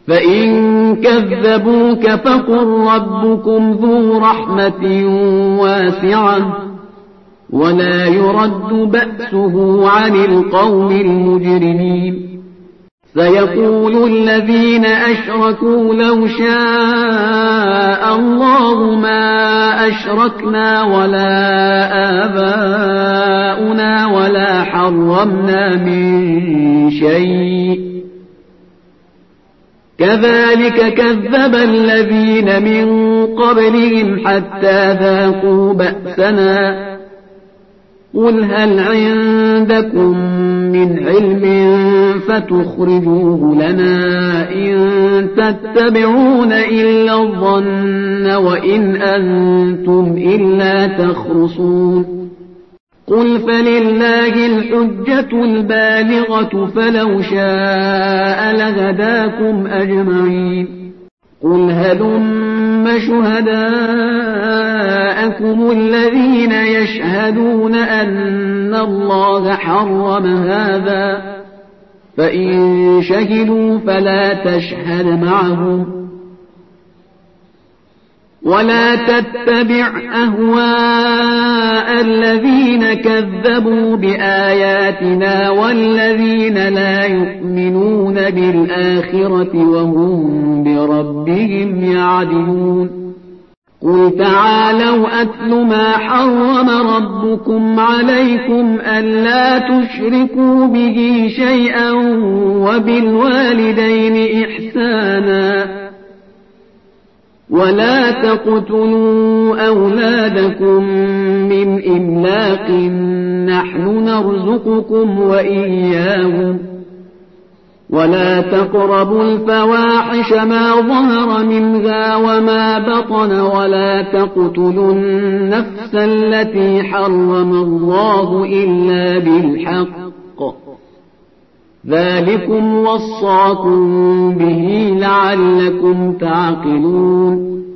فإن كذبوك فقل ربكم ذو رحمة واسعة ولا يرد بأسه عن القوم المجرمين. سيقول الذين أشركوا لو شاء الله ما أشركنا ولا آباؤنا ولا حرمنا من شيء كذلك كذب الذين من قبلهم حتى ذاقوا بأسنا قل هل عندكم من علم فتخرجوه لنا إن تتبعون إلا الظن وإن أنتم إلا تخرصون. قل فلله الحجة البالغة فلو شاء لهداكم أجمعين. قل هلم شهداءكم الذين يشهدون أن الله حرم هذا فإن شهدوا فلا تشهد معهم ولا تتبع أهواء الذين كذبوا بآياتنا والذين لا يؤمنون بالآخرة وهم بربهم يعدلون. قل تعالوا أتل ما حرم ربكم عليكم ألا تشركوا به شيئا وبالوالدين إحسانا ولا تقتلوا أولادكم من إملاق نحن نرزقكم وإياهم ولا تقربوا الفواحش ما ظهر منها وما بطن ولا تقتلوا النفس التي حرم الله إلا بالحق ذلكم وصاكم به لعلكم تعقلون.